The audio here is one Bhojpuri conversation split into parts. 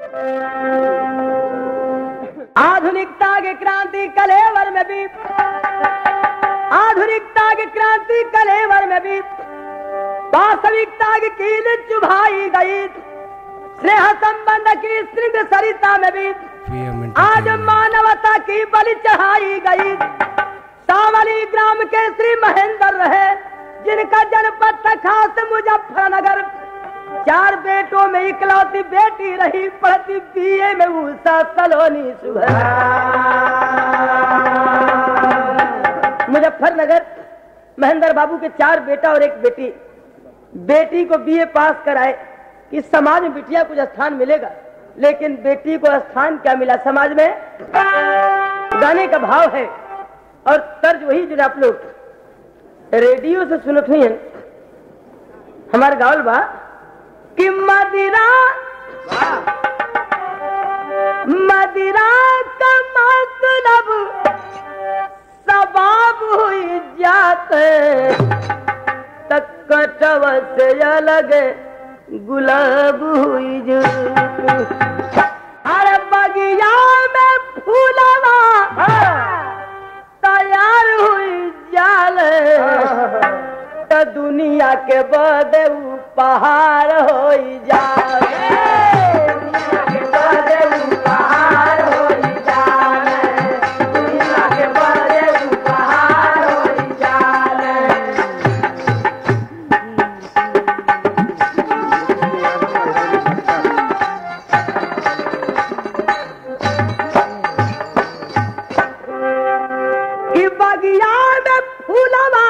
आधुनिकता की क्रांति कलेवर में भी, आधुनिकता की क्रांति कलेवर में भी वास्तविकता की कील चुभाई गई। स्नेह संबंध की श्रृंग सरिता में भी आज मानवता की बलि चढ़ाई गई। सावली ग्राम के श्री महेंद्र रहे, जिनका जनपद था खास मुजफ्फरनगर। 4 बेटों में इकलौती बेटी रही, पढ़ती बीए में उषा सलोनी सुबह। मुजफ्फरनगर महेंद्र बाबू के 4 बेटा और 1 बेटी। बेटी को बीए पास कराए कि समाज में बिटिया कुछ स्थान मिलेगा, लेकिन बेटी को स्थान क्या मिला समाज में? गाने का भाव है और तर्ज वही जो आप लोग रेडियो से सुनत नहीं है। हमारे गाँव बा कि मदिरा मदिरा का मतलब सबाब हुई जाते तक कटव से अलग गुलाब हुई जो। अरे बगिया में फूलवा तैयार हुई जाल तो दुनिया के बदे उपहार हो जाए। दुनिया के बदे उपहार हो जाए, दुनिया के बदे उपहार हो जाए। कि बगिया में फूलवा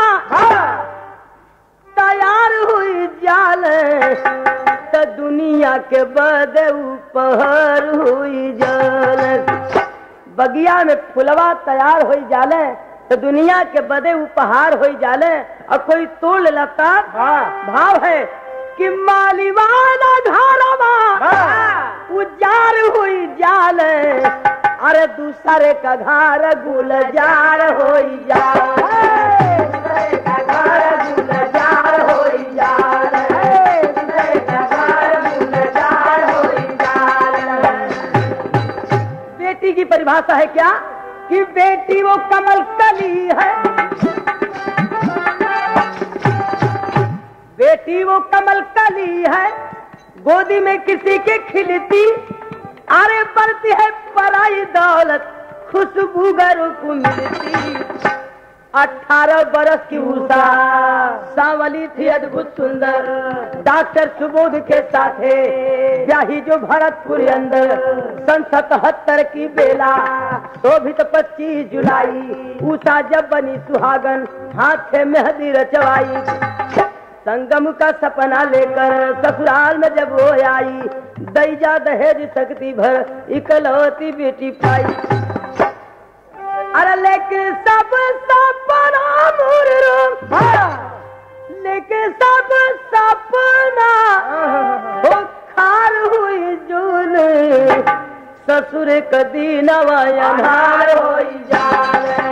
तैयार हुई जाल तो दुनिया के बदे उपहार हुई जाल। बगिया में फुलवा तैयार हुई जाले तो दुनिया के बदे उपहार हुई जाले। और कोई तोड़ लेता भाव है कि मालीवाला घरवा उजार हुई जाले, अरे दूसरे का घर गुलजार हुई जाले। बेटी की परिभाषा है क्या कि बेटी वो कमल कली है, बेटी वो कमल कली है, गोदी में किसी के खिलती, अरे बढ़ती है पराई दौलत खुशबू घर को मिलती। 18 बरस की उषा सांवली थी अद्भुत सुंदर, डॉक्टर सुबोध के साथ ब्याही जो भरतपुर अंदर। सन 77 की बेला शोभित 25 जुलाई, उषा जब बनी सुहागन हाथ से मेहंदी रचवाई। संगम का सपना लेकर ससुराल में जब वो आई, दैजा दहेज शक्ति भर इकलौती बेटी पाई। अरे लेकिन सब सपना लेकिन सब सपना वो खार हुई जून, ससुर कदी नवायनार हो जाए।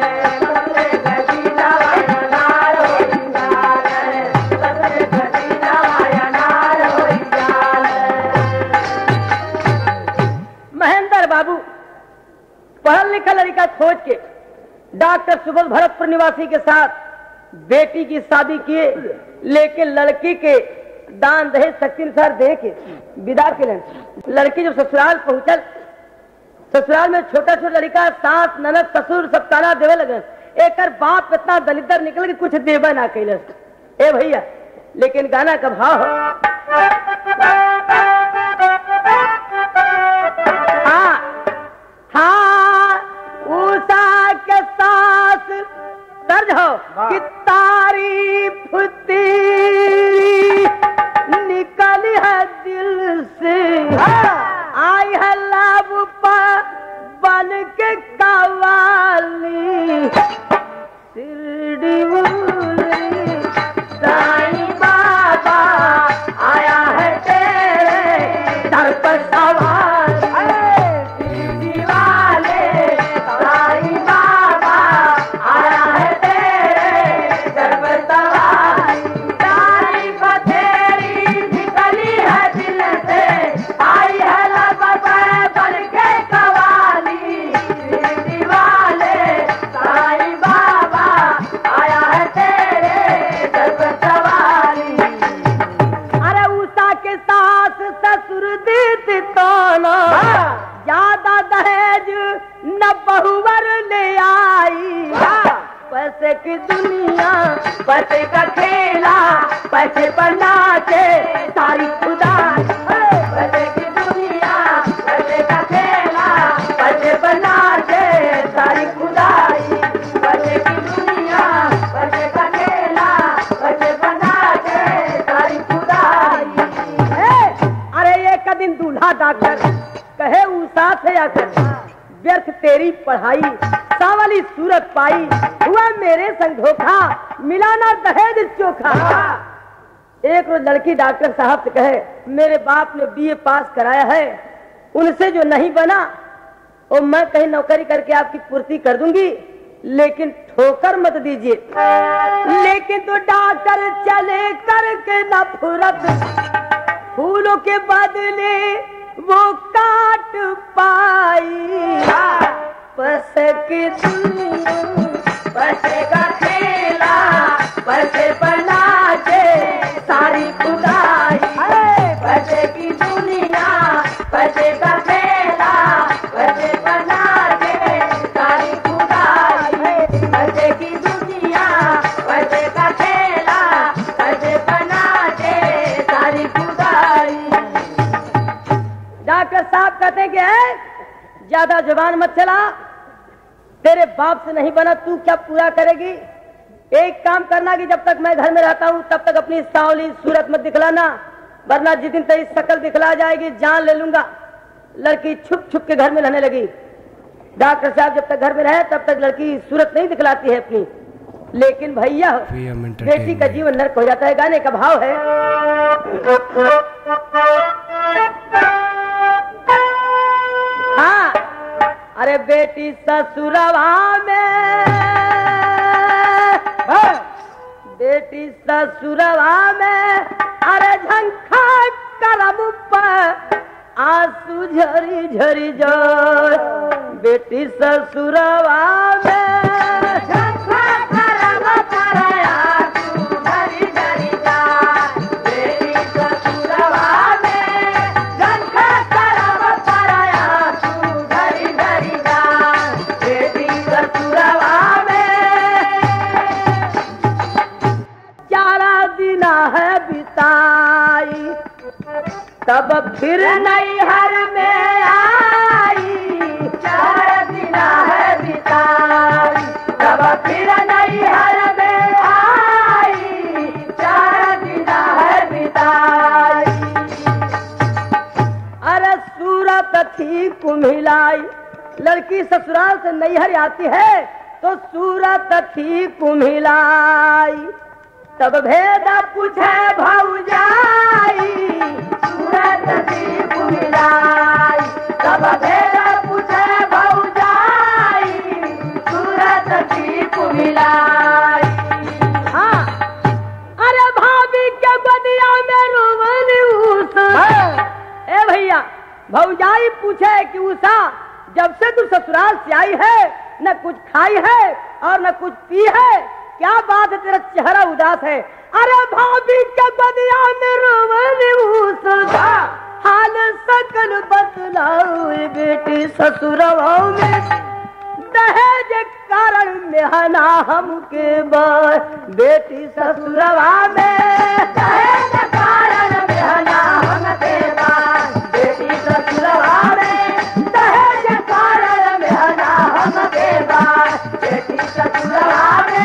महेंद्र बाबू पढ़ा लिखा लड़का खोज के डॉक्टर सुबोध भरतपुर निवासी के साथ बेटी की शादी किए, लेकिन लड़की के दान दहेज शक्ति अनुसार दे के विदा के लिए लड़की जब ससुराल पहुंचल, ससुराल में छोटा छोटा लड़का सास ननद ससुर सब ताना देवे लगे। एक बाप इतना दलिदर निकल के कुछ देवा ना कैलस। ए भैया, लेकिन गाना का भाव उषा के सास दर्ज हो कि तारीफ तेरी निकली है दिल से, आई है लब पर बन के कवाली। शिरडी बोली साईं बाबा आया है तेरे दर पर सवार। दी ताना, ज्यादा दहेज न बहुवर ले आई। पैसे की दुनिया पैसे का खेला, पैसे पर नाचे सारी खुदाई। पैसे की दुनिया पैसे का खेला, पैसे पर नाचे सारी खुदाई। पैसे की दुनिया पैसे का खेला, पैसे पर नाचे सारी खुदाई। अरे एक दिन दूल्हा डॉक्टर कहे उषा से आकर, व्यर्थ तेरी पढ़ाई, सावली सूरत पाई, हुआ मेरे संग धोखा, मिला ना दहेज चोखा। एक रोज लड़की डॉक्टर साहब से कहे, मेरे बाप ने बीए पास कराया है, उनसे जो नहीं बना वो मैं कहीं नौकरी करके आपकी पूर्ति कर दूंगी, लेकिन ठोकर मत दीजिए। लेकिन तो डॉक्टर चले करके नफरत, फूलों के बदले वो काट पाई। पैसे की दुनिया पैसे का खेला, पैसे पर नाचे सारी खुदाई। पैसे की दुनिया पैसे का खेला, पैसे पर नाचे सारी खुदाई। पैसे की दुनिया पैसे का खेला, पैसे पर नाचे सारी खुदाई। डॉक्टर साहब कहते कि ज्यादा जुबान मत चला, तेरे बाप से नहीं बना, तू क्या पूरा करेगी? एक काम करना कि जब तक मैं घर में रहता हूँ तब तक अपनी सावली सूरत मत दिखलाना, वरना जिस दिन तेरी शक्ल दिखला जाएगी जान ले लूंगा। लड़की छुप छुप के घर में रहने लगी। डॉक्टर साहब जब तक घर में रहे तब तक लड़की सूरत नहीं दिखलाती है अपनी। लेकिन भैया बेटी का जीवन नर्क हो जाता है। गाने का भाव है, हाँ, अरे बेटी ससुरवा में, बेटी ससुरवा में, अरे झंखा करम पर आंसू झरी झरी जाए। बेटी ससुरवा में झंखा करम पर आंसू झरी झरी जाए। बेटी ससुरवा में झंखा करम पर आंसू झरी झरी जाए। बेटी ससुरवा में 4 दिन है बिताई, तब फिर नैहर में आई। 4 दिन है बिताई, तब फिर नैहर में आई। 4 दिन है बिताई, अरे सूरत थी कुम्हिलाई। लड़की ससुराल से नैहर आती है तो सूरत थी कुम्हिलाई। तब भेद पूछे भौजाई, सूरत थी कुम्हिलाई। तब भेद पूछे भौजाई, सूरत थी कुम्हिलाई। हाँ, अरे भाभी के गोदिया में रोवनी उषा। ए भैया, भौजाई पूछे कि उषा जब से तू ससुराल से आई है न कुछ खाई है और न कुछ पी है, क्या बात है तेरा चेहरा उदास है? अरे भाभी के बदिया में रोवनी उषा, हाल सकल बतलाओ बेटी ससुरवा में। दहेज कारण में ना हमके बाय, बेटी ससुरवा में दहेज कारण में ना हमके बाय। बेटी ससुरवा में दहेज कारण में ना हमके बाय। बेटी ससुरवा में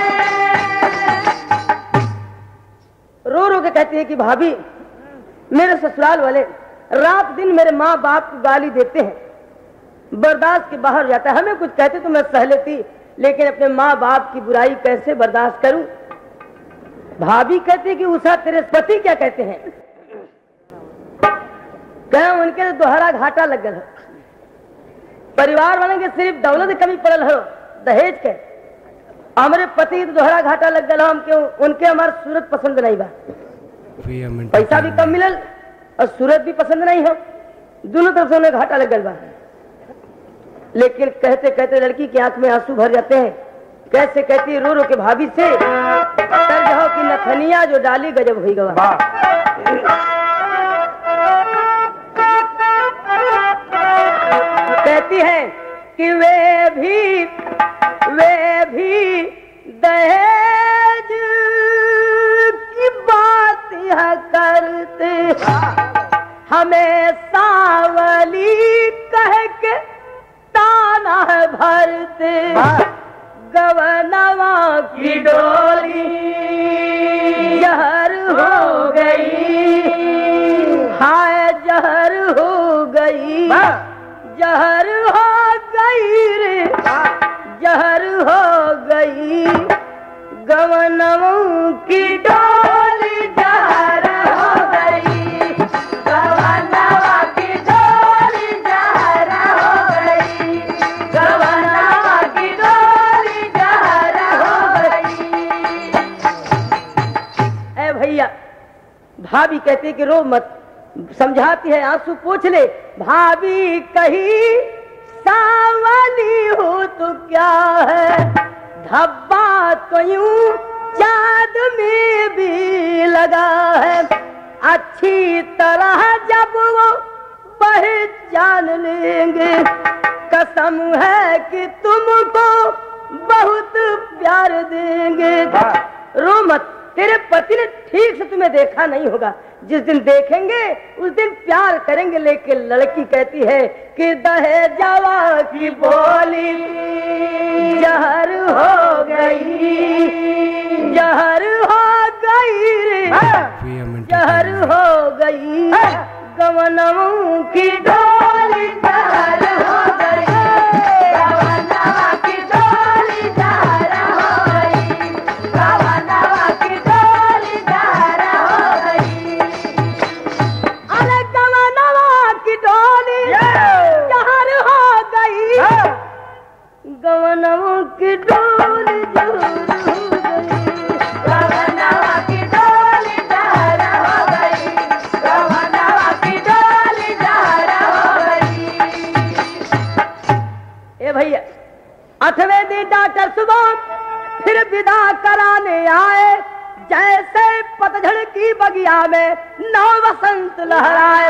रो रो के कहती है कि भाभी मेरे ससुराल वाले रात दिन मेरे माँ बाप को गाली देते हैं, बर्दाश्त के बाहर जाता है। हमें कुछ कहते तो मैं सह लेती, लेकिन अपने माँ बाप की बुराई कैसे बर्दाश्त करूं? भाभी कहती कि उषा तेरे पति क्या कहते हैं? कहे उनके तो दोहरा घाटा लग गया, परिवार वाले के सिर्फ दौलत कमी पड़ल हो, दहेज के। हमारे पति तो दोहरा घाटा लग गया, हम क्यों उनके हमारे सूरत पसंद नहीं बा, पैसा भी कम मिलल और सूरत भी पसंद नहीं हो, दोनों तरफ से उन्हें घाटा लग गया बा। लेकिन कहते कहते लड़की की आंख में आंसू भर जाते हैं। कैसे कहती रो रो के भाभी से, तर जाओ कि नथनिया जो डाली गजब हुई गवा। कि वे भी दहेज की बात यह करते, हमें सावली कह के ताना भरते। गवनवा की डोली जहर हो गई, हाय जहर हो गई, जहर हो गई रे, जहर हो गई। गवनवा की डोली जहर हो गई, गवनवा की डोली जहर हो गई, गवनवा की डोली जहर हो गई। ए भैया, भाभी कहती है कि रो मत, समझाती है आंसू पोंछ ले। भाभी कही सावली हो तो क्या है, धब्बा तो यूं चाँद में भी लगा है। अच्छी तरह जब वो पहचान लेंगे, कसम है कि तुमको बहुत प्यार देंगे। रो मत, तेरे पति ने ठीक से तुम्हें देखा नहीं होगा, जिस दिन देखेंगे उस दिन प्यार करेंगे। लेकिन लड़की कहती है कि दहेजवा की बोली जहर हो गई, जहर हो गई रे, जहर हो गई। गवनों की डोली जहर हो गई, गवनवा की डोली जहर हो गई, गवनवा की डोली जहर हो गई। अरे गवनवा की डोली जहर हो गई, गवनवा की डोली जहर हो गई, गवनवा की डोली जहर हो गई, गवनवा की डोली जहर हो गई। ए भैया, 8वें दिन डॉक्टर सुबह फिर विदा कराने आए, जैसे पतझड़ की बगिया में नव वसंत लहराए।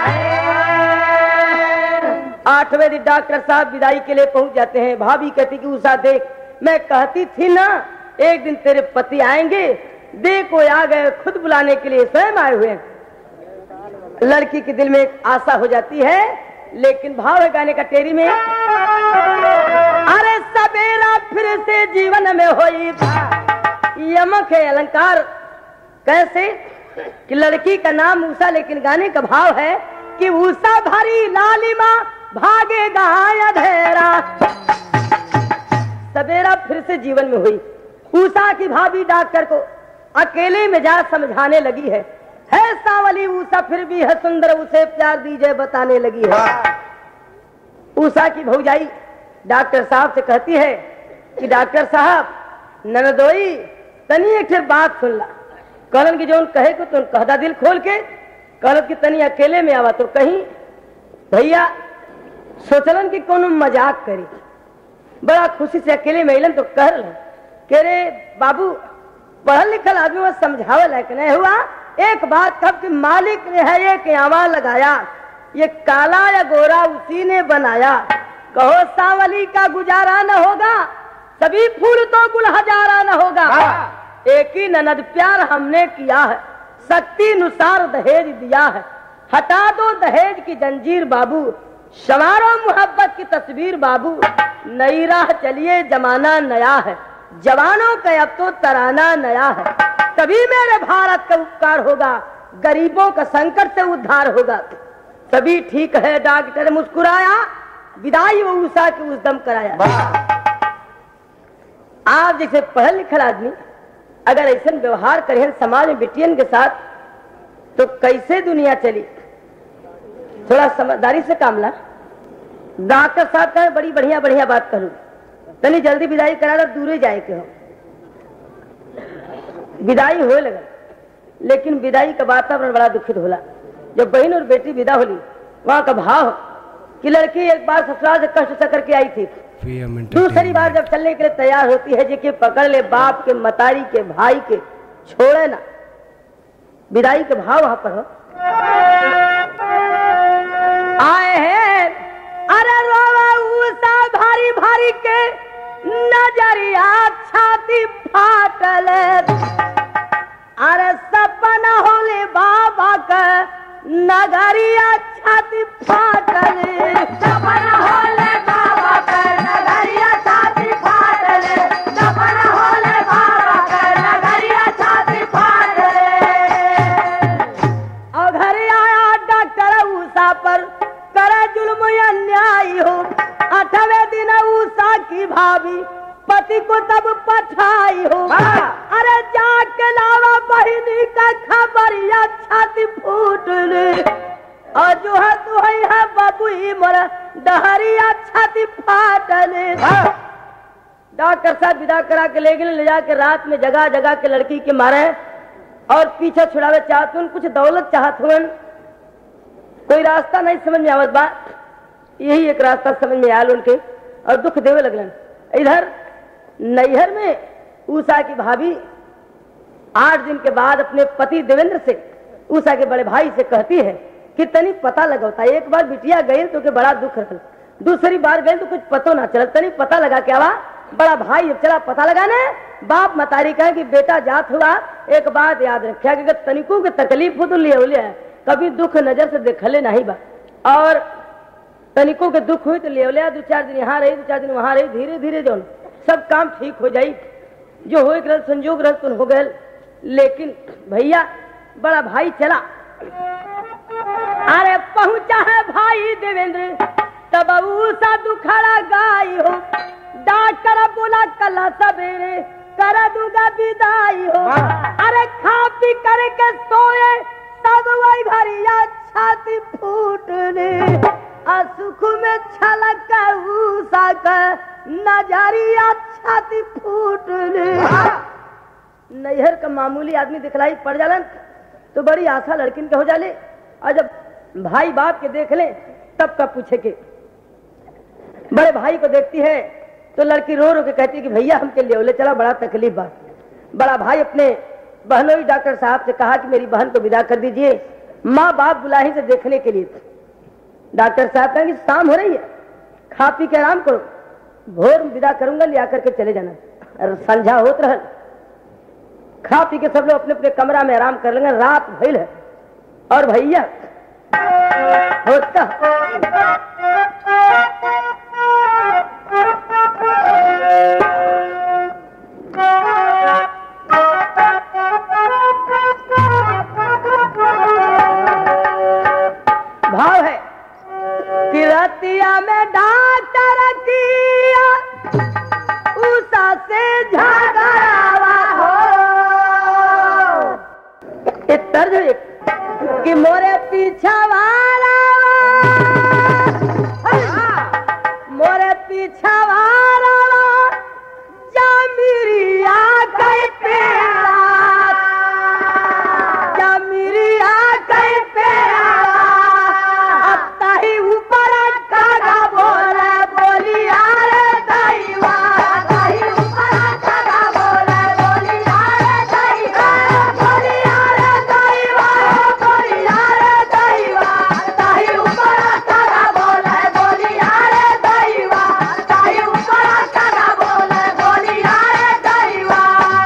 8वें दिन डॉक्टर साहब विदाई के लिए पहुंच जाते हैं। भाभी कहती कि उषा देख, मैं कहती थी ना एक दिन तेरे पति आएंगे, देखो आ गए, खुद बुलाने के लिए स्वयं आए हुए हैं। लड़की के दिल में एक आशा हो जाती है, लेकिन भाव है गाने का टेरी में, अरे सवेरा फिर से जीवन में होई यमक है अलंकार। कैसे कि लड़की का नाम उषा, लेकिन गाने का भाव है कि उषा भरी लालिमा भागेगा अंधेरा। सवेरा फिर से जीवन में हुई। उषा की भाभी डॉक्टर को अकेले में जा समझाने लगी है सावली उषा फिर भी है सुंदर, उसे प्यार दीजिए बताने लगी है। उषा की भौजाई डॉक्टर साहब से कहती है कि डॉक्टर साहब ननदोई तनी एक बात सुन ला। कहलन की जो कहे को तो कहदा दिल खोल के, कहलन की तनी अकेले में आवा तो कहीं भैया सोचलन कि कोनो मजाक करी। बड़ा खुशी से अकेले में अलन तो कह के रे बाबू पढ़ल लिखल आदमी वो समझावे लायक नहीं हुआ। एक बात कब कि मालिक ने है ये क्यावा लगाया, ये काला या गोरा उसी ने बनाया। कहो सावली का गुजारा न होगा, सभी फूल तो गुल हजारा न होगा। एक ही ननद प्यार हमने किया है, शक्ति अनुसार दहेज दिया है। हटा दो दहेज की जंजीर बाबू, संवारो मोहब्बत की तस्वीर बाबू। नई राह चलिए जमाना नया है, जवानों का अब तो तराना नया है। तभी मेरे भारत का उपकार होगा, गरीबों का संकट से उद्धार होगा। सभी ठीक है डॉक्टर मुस्कुराया, विदाई वो उषा के उस दम कराया। आप जैसे पढ़ल लिखल आदमी अगर ऐसा व्यवहार करें समाज में बिटियन के साथ तो कैसे दुनिया चली। थोड़ा समझदारी से काम ला। डॉक्टर साहब का बड़ी बढ़िया बढ़िया बात करूं, तनी जल्दी विदाई करा लो, दूरे जाए के हो। विदाई हो लगा, लेकिन विदाई का वातावरण बड़ा दुखित होला। जब बहन और बेटी विदा होली, वहां का भाव कि लड़की एक बार ससुराल से कष्ट से करके आई थी, दूसरी बार जब चलने के लिए तैयार होती है जे पकड़ ले बाप के, मतारी के, भाई के, छोड़े ना। विदाई के भाव वहां पर हो। आए हैं अरे रोवा उषा भारी नजरिया छाती फाटल अरे सपना होले बाबा का नगरिया छाती फाटल सपना होले बाबा का नगरिया छाती फाटल सपना होले बाबा का नगरिया छाती फाटल। और घर आया डॉक्टर उषा पर करे जुल्म अन्याय हो 8वें दिन उषा की भाभी पति को तब पठाई हो अरे जाके लावा बहिनी का खबरिया छाती फूटले और जो है तू है बाबू ही मोरा डहरिया छाती फाटले। डॉक्टर साहब विदा करा के ले जाके रात में जगह जगह के लड़की के मारे और पीछे छुड़ावे चाहते उन कुछ दौलत चाहत हुन कोई रास्ता नहीं समझ में आवत बा यही एक रास्ता समझ में आयल उनके और दुख देवे लगलन। इधर नैहर में उषा की भाभी 8 दिन के बाद अपने पति देवेंद्र से उषा के बड़े भाई से कहती है कि तनी पता लगौता एक बार बिटिया गई तो के बड़ा दुख रहल दूसरी बार गई तो कुछ पतो ना चल तनी पता लगा क्या हुआ बड़ा भाई अब चला पता लगाने बाप मतारी कहे कि बेटा जात हुआ एक बात याद रखा कि तनिकों के तकलीफ हो तो ले कभी दुख नजर से देखले नहीं बा और तनिकों के दुख हुई तो ले 2-4 दिन यहाँ रही 2-4 दिन वहां रही धीरे धीरे जो सब काम ठीक हो जाई जो हो गए संजोग रह तो हो गए लेकिन भैया बड़ा भाई चला अरे पहुंचा है भाई देवेंद्र तब उषा दुखड़ा गाई हो डॉक्टर बोला कल सवेरे कर दूंगा विदाई हो अरे खा पी करके सोए तब वही भरिया छाती फूटने सुख में छलक उषा का नजरिया छाती फूटने। नैहर का मामूली आदमी दिखलाई पड़ जालन तो बड़ी आशा लड़किन के हो जाले और जब भाई बाप के देख ले तब का पूछे के बड़े भाई को देखती है तो लड़की रो रो के कहती है कि भैया हमके ले चला बड़ा तकलीफ बा। बड़ा भाई अपने बहनोई डॉक्टर साहब से कहा कि मेरी बहन को विदा कर दीजिए माँ बाप बुलाही से देखने के लिए। डॉक्टर साहब कहेंगे शाम हो रही है खा पी के आराम करो भोर विदा करूंगा ले आकर के चले जाना और संझा होत रह खा पी के सब लोग अपने अपने कमरा में आराम कर लेंगे रात भइल है और भैया होता भाव है कि रतिया में डॉक्टर किया उषा से झगड़ावा हो तर्ज कि मोरे पीछा वाला मोरे पीछा वाला जामिरिया कई पेड़ा जामिरिया कई पेड़ा अब ताही ऊपर कागा बोले बोलिया रे दैवा ताही ऊपर कागा बोले बोलिया रे दैवा बोलिया रे दैवा बोलिया रे दैवा ताही ऊपर कागा बोले बोलिया रे दैवा ताही ऊपर कागा बोले बोलिया रे दैवा।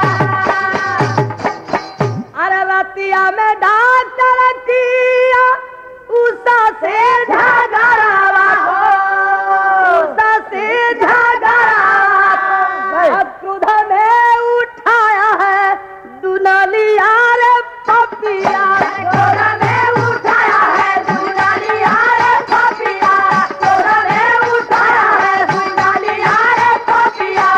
अरे रतिया में डॉक्टर किया उषा से झगड़ावा हो उषा से झगड़ावा क्रोध में उठाया है दुनालिया रे पपिया क्रोध में उठाया है दुनालिया रे पपिया क्रोध में उठाया है दुनालिया रे पपिया।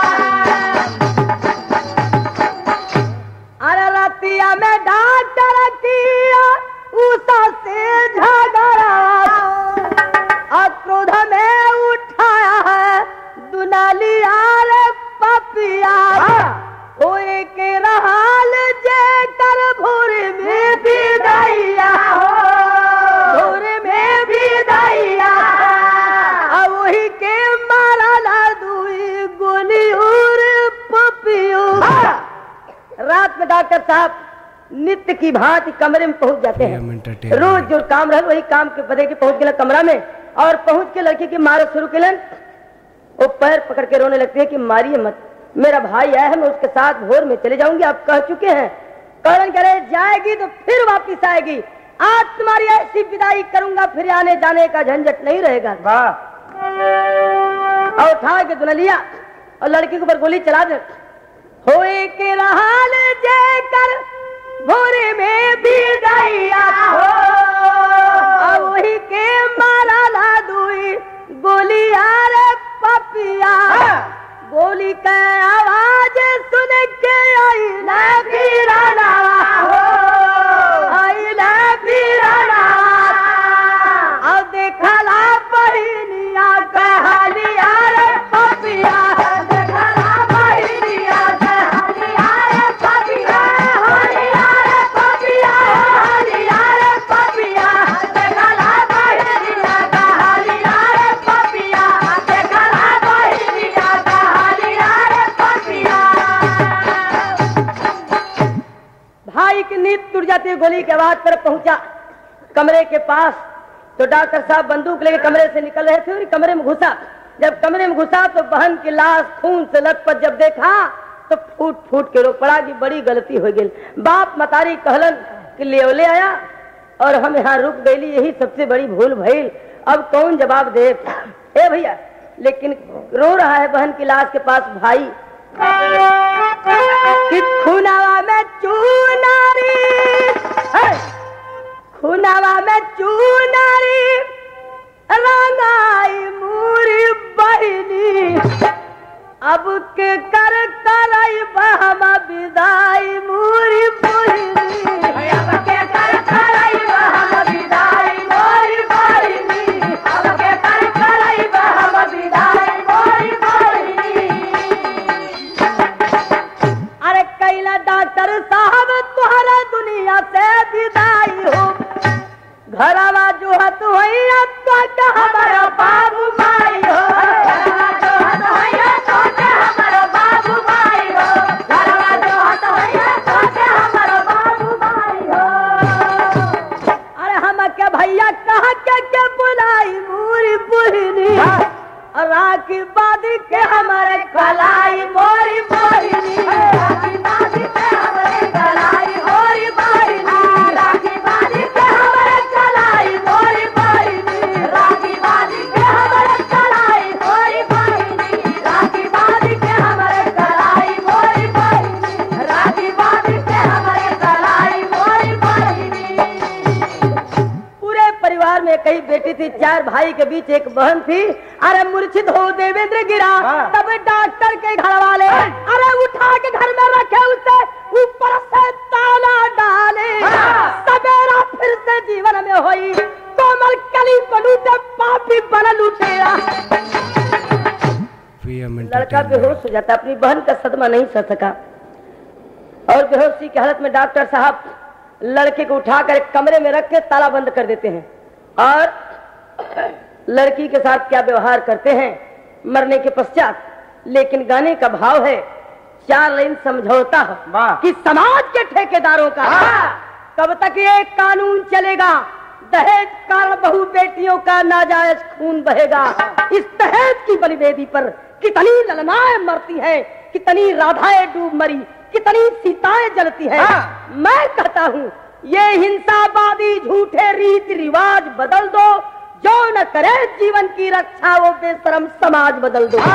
अरे रतिया में डॉक्टर किया उषा से झगड़ा क्रोध में उठाया है दुनालिया रे पपिया होए के रहल जे कर भोर में भी दैया हो भोर में भी दैया अब वही के मारा ला दुई गोली और पपियो। रात में डॉक्टर साहब नित्य की भांति कमरे में पहुंच जाते हैं रोज जो काम रहे वही काम के बदे के पहुंच गए कमरा में और पहुंच के लड़की की मारे शुरू के वो पैर पकड़ के रोने लगती है कि मारिए मत, मेरा भाई आया है, मैं उसके साथ भोर में चले जाऊंगी, आप कह चुके हैं। कर्ण कह रहे जाएगी तो फिर वापिस आएगी, आज तुम्हारी ऐसी विदाई करूंगा फिर आने जाने का झंझट नहीं रहेगा। और उठा के दुल्हनिया और लड़की के ऊपर गोली चला दे। होए के रहाल जय कर भोरे में भी गैया हो, वही के मारा ला दुई गोली यार पपिया, गोली का आवाज सुन के आई ना पीराना हो, आई ना पीराना। अब देखा ला बहिनिया कहलिया रे पपिया, देखा ला बहिनिया कहलिया रे पपिया, हलिया रे पपिया, हलिया रे पपिया, देखा ला बहिनिया कहलिया रे पपिया, देखा ला बहिनिया कहलिया रे पपिया। भाई की नींद टूट जाती है, गोली के आवाज पर पहुंचा कमरे के पास तो डॉक्टर साहब बंदूक लेके कमरे से निकल रहे थे और कमरे में घुसा। जब कमरे में घुसा तो बहन की लाश खून से लथपथ जब देखा तो फूट फूट के रो पड़ा कि बड़ी गलती हो गई। बाप मतारी कहलन कि ले आया और हम यहाँ रुक गई, यही सबसे बड़ी भूल भइल, अब कौन जवाब दे। ए भैया, लेकिन रो रहा है बहन की लाश के पास भाई कि खुनावा में चूनारी, खुनावा में चूनारी रंगाई मूरी बहिनी, अब के कर करई बहमा विदाई मूरी बहिनी, अब के कर करई बहमा विदाई मूरी बहिनी, अब के कर करई बहमा विदाई मूरी बहिनी। अरे कैला डॉक्टर साहब तुम्हारा दुनिया से विदाई हो, घरवा जो हत होइया तो हमारा बाबू माई हो, घरवा जो हत होइया तो हमारा बाबू माई हो, घरवा जो हत होइया तो हमारा बाबू माई हो। अरे हम के भैया कहा के बुलाई मूरी बुहनी, और राखी बादी के हमारे कलाई मोरी बहिनी, राखी बादी के हमारे कलाई मोरी बहिनी, राखी बादी के हमारे कलाई मोरी बहिनी, राखी बादी के हमारे कलाई मोरी बहिनी, राखी बादी के हमारे कलाई मोरी बहिनी, राखी बादी के हमारे कलाई मोरी बहिनी। पूरे परिवार में कई बेटी थी, 4 भाई के बीच एक बहन थी। अरे मूर्छित हो देवेंद्र गिरा, तब डॉक्टर के घर वाले अरे उठा के घर में रखे, उसे ऊपर से ताला डाले, सवेरा फिर से जीवन में हुई कोमल कली बनूते पापी बन लुटेरा। लड़का बेहोश हो जाता, अपनी बहन का सदमा नहीं सह सका और बेहोशी की हालत में डॉक्टर साहब लड़के को उठाकर एक कमरे में रख के ताला बंद कर देते हैं और लड़की के साथ क्या व्यवहार करते हैं मरने के पश्चात। लेकिन गाने का भाव है 4 लाइन समझौता कि समाज के ठेकेदारों का कब तक ये कानून चलेगा, दहेज कारण बहु बेटियों का नाजायज खून बहेगा। इस दहेज की बलिवेदी पर कितनी ललनाएं मरती हैं, कितनी राधाएं डूब मरी, कितनी सीताएं जलती हैं। मैं कहता हूँ ये हिंसावादी झूठे रीति रिवाज बदल दो, जो न करे जीवन की रक्षा वो बेशरम समाज बदल दो।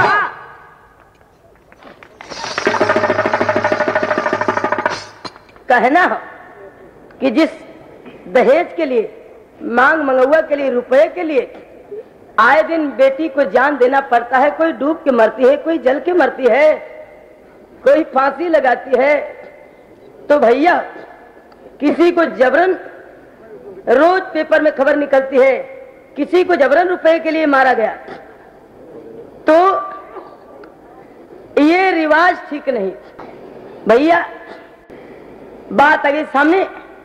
कहना कि जिस दहेज के लिए, मांग मंगवा के लिए, रुपए के लिए आए दिन बेटी को जान देना पड़ता है, कोई डूब के मरती है, कोई जल के मरती है, कोई फांसी लगाती है, तो भैया किसी को जबरन, रोज पेपर में खबर निकलती है किसी को जबरन रुपए के लिए मारा गया, तो ये रिवाज ठीक नहीं। भैया बात आ गई सामने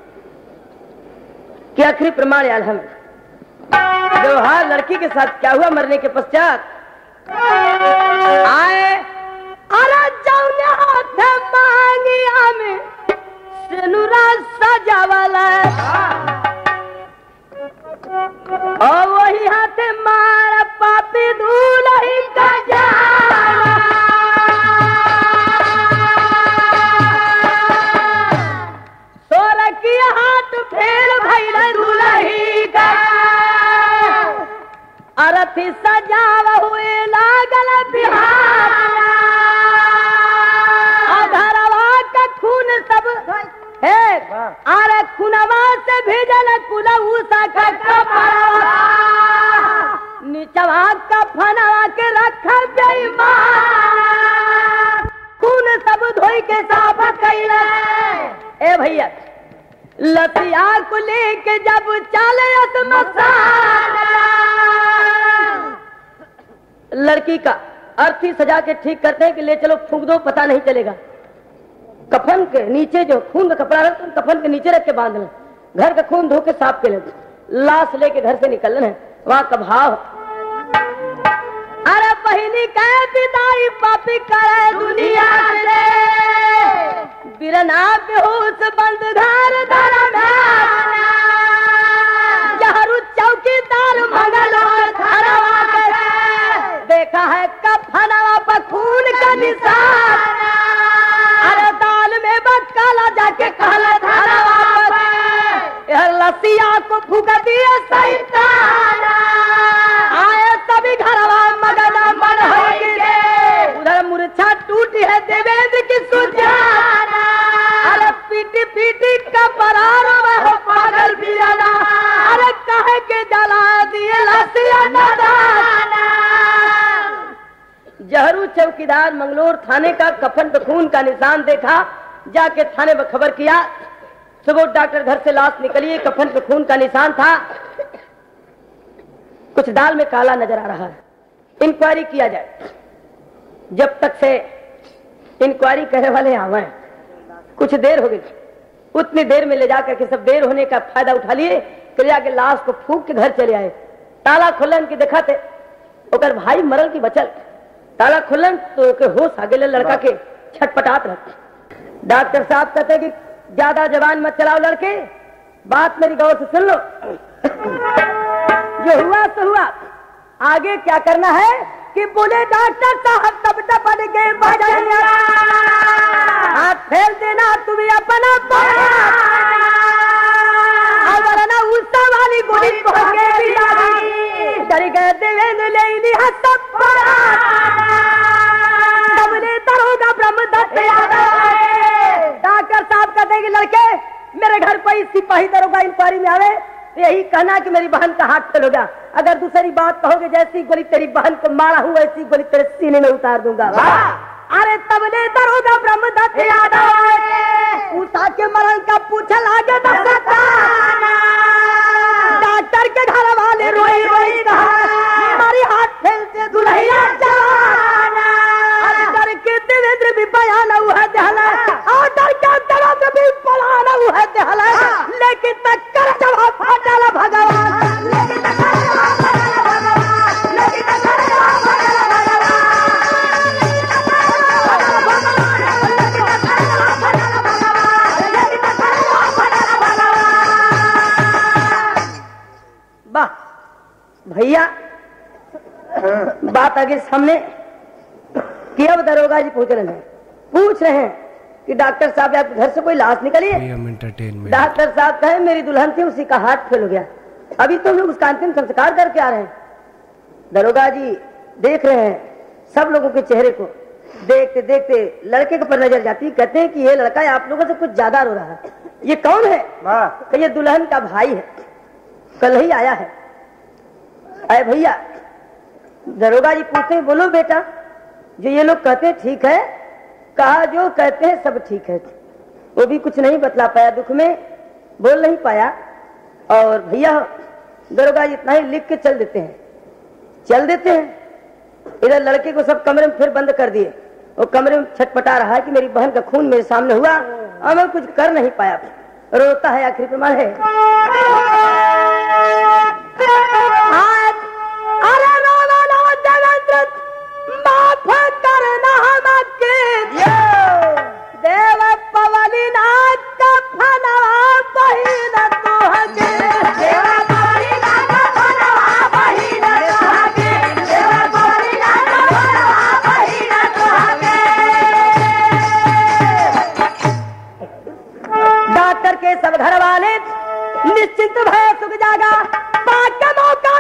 कि आखिरी प्रमाण आलम व्यवहार लड़की के साथ क्या हुआ मरने के पश्चात। आए अरे जौने हाथ मांगिया में सिनुरा सजावला और वही हाथ मार पापी दूल्ही का जा अरथी सजाव हुए लागल बिहार घरवा का खून सब है अरे खुनवा से भेजल कुलऊसा का कपड़ा निचवा का फनवा के रखल बेईमान खून सब धोई के साफ कैले ए भैया लतिया को लेके जब चले स्मशान लड़की का अर्थी सजा के ठीक करते हैं कि ले चलो फूंक दो पता नहीं चलेगा कफन के नीचे जो खून का कपड़ा रखते कफन के नीचे रख के बांध लें घर का खून धो के साफ के लें लाश लेके घर से निकलना है वहां का भाव अरे बहिनी कहे विदाई पापी करे दुनिया से बिरना बेहोश बंद घर जहरू चौकीदार मंगल देखा है कफनवा पर खून का निशान अरे दाल में बकाला जाके कहला लसिया को फूक दिए शैतान आए सभी घरवा मगन मन हो गिरे उधर मूर्छा टूटी है देवेंद्र की सुजान अरे पीटी पीटी का परार हो पागल बियाना अरे कहे के जला दिए लसिया नादान जहरू चौकीदार मंगलोर थाने का कफन पे खून का निशान देखा जाके थाने में खबर किया सुबह डॉक्टर घर से लाश निकली कफन पे खून का निशान था कुछ दाल में काला नजर आ रहा है इंक्वायरी किया जाए जब तक से इंक्वायरी करने वाले आवे कुछ देर हो गई उतनी देर में ले जाकर के सब देर होने का फायदा उठा लिए फिर जाके लाश को फूंक के घर चले आए ताला खुलन की देखा थे ओकर भाई मरल की बचल ताला खुलन तो के होश आगे लड़का के छटपटात रह डॉक्टर साहब कहते कि ज्यादा जवान मत चलाओ लड़के बात मेरी गौर से सुन लो जो हुआ तो हुआ आगे क्या करना है कि बोले डॉक्टर साहब तब टपट के बजैया हाथ फेर देना तुम्हें अपना अगर ना उस वाली गोली पहुंचे डर गए देवेंद्र ले ली डॉक्टर साहब कहते कि लड़के मेरे घर पर सिपाही दरोगा इंक्वायरी में आवे यही कहना कि मेरी बहन का हाथ फेल हो गया अगर दूसरी बात कहोगे जैसी गोली तेरी बहन को मारा हूँ वैसी गोली तेरे सीने में उतार दूंगा अरे तबले दरोगा ब्रह्मदत्त यादव उठा के मरण का पूछल आगे डॉक्टर के घर वाले रोई रोई कहा हमारी हाथ फेलते दुल्हैया डर के देवेंद्र भी बयान हुआ दहला और डर के देवेंद्र भी पलान हुआ दहला लेकिन तक कर जवाब फाटला भगवान भैया बात आगे सामने कि अब दरोगा जी पूछ रहे हैं कि डॉक्टर साहब आपके घर से कोई लाश निकली है डॉक्टर साहब कहे मेरी दुल्हन थी उसी का हाथ फेल हो गया अभी तो हम लोग उसका अंतिम संस्कार करके आ रहे हैं दरोगा जी देख रहे हैं सब लोगों के चेहरे को देखते देखते लड़के के पर नजर जाती कहते हैं कि ये लड़का आप लोगों से कुछ ज्यादा रो रहा है ये कौन है तो ये दुल्हन का भाई है कल ही आया है अरे भैया दरोगा जी पूछते हैं बोलो बेटा जो ये लोग कहते हैं ठीक है कहा जो कहते हैं सब ठीक है वो भी कुछ नहीं बतला पाया दुख में बोल नहीं पाया और भैया दरोगा जी इतना ही लिख के चल देते हैं इधर लड़के को सब कमरे में फिर बंद कर दिए वो कमरे में छटपटा रहा है कि मेरी बहन का खून मेरे सामने हुआ और मैं कुछ कर नहीं पाया रोता है आखिरी प्रमाण है अरे रोना ना देवेंद्र माफ करना हमके देव पवली नाथ का फना बहिन तोहके देव पवली नाथ का फना बहिन तोहके देव पवली नाथ का फना बहिन तोहके डॉक्टर के सब घर वाले निश्चिंत भय सुख जागा पाक का मौका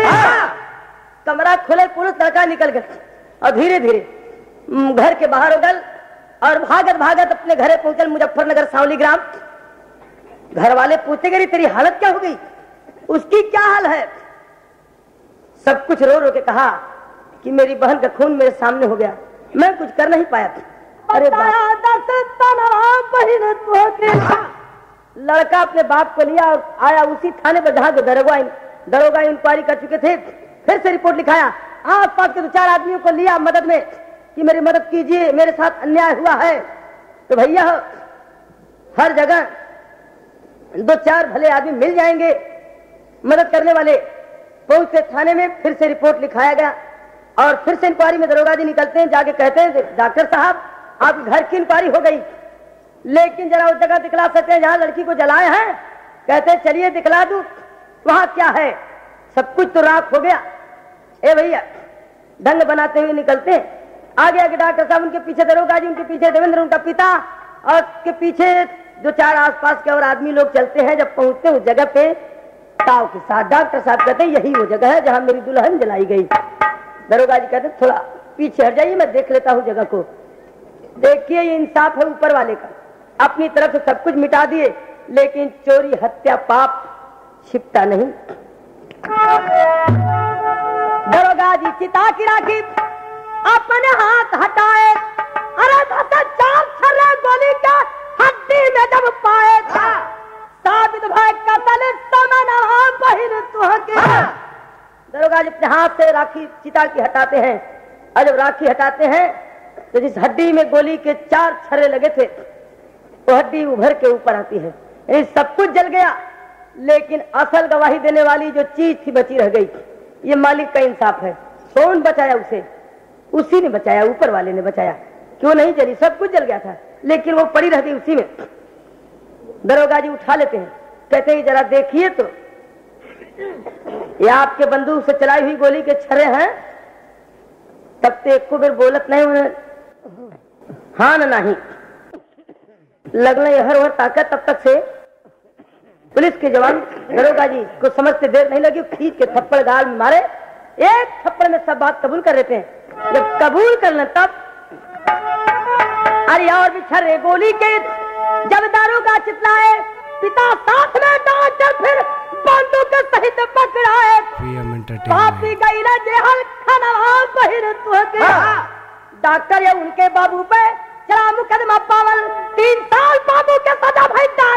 कमरा खोले, पुलिस लड़का निकल गया और धीरे धीरे घर के बाहर उगल और भागत भागत अपने घरे पहुंचल, मुजफ्फरनगर सांवली ग्राम। घर वाले पूछते गए तेरी हालत क्या हो गई, उसकी क्या हाल है? सब कुछ रो रो के कहा कि मेरी बहन का खून मेरे सामने हो गया, मैं कुछ कर नहीं पाया। अरे लड़का अपने बाप को लिया और आया उसी थाने पर जहां दरोगा इंक्वायरी कर चुके थे। फिर से रिपोर्ट लिखाया, आस पास के 2-4 आदमियों को लिया मदद में कि मेरी मदद कीजिए, मेरे साथ अन्याय हुआ है। तो भैया हर जगह 2-4 भले आदमी मिल जाएंगे मदद करने वाले। पहुंचते थाने में, फिर से रिपोर्ट लिखाया गया और फिर से इंक्वायरी में दरोगा जी निकलते हैं, जाके कहते हैं डॉक्टर साहब आप घर की इंक्वायरी हो गई, लेकिन जरा उस जगह दिखला सकते हैं जहां लड़की को जलाए हैं? कहते हैं चलिए दिखला दूं, वहां क्या है? सब कुछ तो राख हो गया। ए भैया ढंग बनाते हुए निकलते हैं, आगे आगे डॉक्टर साहब, उनके पीछे दरोगा जी, उनके पीछे देवेंद्र उनका पिता, और के पीछे 2-4 आसपास के और आदमी लोग चलते हैं। जब पहुंचते हैं उस जगह पे ताव के साथ, डॉक्टर साहब कहते हैं यही वो जगह है जहां मेरी दुल्हन जलाई गई। दरोगा जी कहते हैं थोड़ा पीछे हट जाइए, मैं देख लेता हूं जगह को। देखिए ये इंसाफ है ऊपर वाले का, अपनी तरफ से सब कुछ मिटा दिए, लेकिन चोरी हत्या पाप छिपता नहीं। दरोगा जी चिता की राखी अपने हाथ हटाए, अरे 4 छर्रे गोली का हड्डी में जब पाए था, साबित भाई कतल समना बहिन तुहके। दरोगा जी अपने हाथ से राखी चिता की हटाते हैं, और जब राखी हटाते हैं तो जिस हड्डी में गोली के 4 छर्रे लगे थे वो हड्डी उभर के ऊपर आती है। ये सब कुछ जल गया, लेकिन असल गवाही देने वाली जो चीज थी बची रह गई। ये मालिक का इंसाफ है। कौन बचाया उसे? उसी ने बचाया, ऊपर वाले ने बचाया। क्यों नहीं जली? सब कुछ जल गया था, लेकिन वो पड़ी रहती उसी में। दरोगा जी उठा लेते हैं, कहते हैं जरा देखिए तो ये आपके बंदूक से चलाई हुई गोली के छर्रे हैं। तब तो एक को बेर बोलत नहीं उन्हें, हाँ न नहीं लगने हर ताकत। तब तक से पुलिस के जवान दरोगा जी को समझते देर नहीं लगी, खींच के थप्पड़ गाल में मारे। एक थप्पड़ में सब बात कबूल कर लेते हैं। जब कबूल कर लें तब अरे और भी छर्रे गोली के जब दारोगा चिल्लाए, पिता साथ में डॉक्टर फिर बंदूक सहित पकड़ाए। पापी गई ना जेहल खाना बहिर तुहके। डॉक्टर या उनके बाबू पे चला मुकदमा पावल, 3 साल बाबू के सजा भाई